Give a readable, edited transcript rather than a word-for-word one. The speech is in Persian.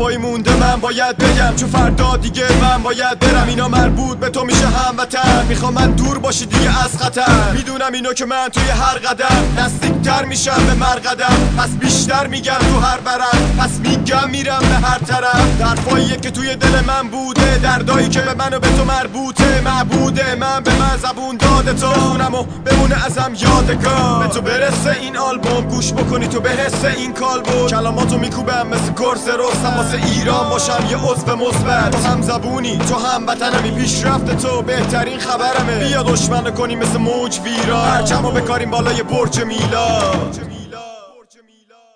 حرفایی مونده من باید بگم، چون فردا دیگه من باید برم. اینا مربوط به تو میشه هموطن، میخوام من دور باشی دیگه از خطر. میدونم اینو که من توی هر قدم نزدیکتر میشم به مرقدم، پس بیشتر میگم تو هر برم، پس میگم میرم به هر طرف. حرفاییه که توی دل من بوده، دردایی که به من و به تو مربوطه. معبوده من به من زبون داده تو، بخونم و بمونه ازم یادگار. به تو برسه این آلبوم، گوش بکنی تو به حس این کالبد. کلاماتو میکوبم مثل کرس رستم، واسه ایران باشم یه عضو مثبت. تو هم زبونی تو هم وطنمی، پیشرفت تو بهترین خبرمه. بیا دشمن کنیم مثل موج ویران، پرچمو بکاریم بالای برج میلاد.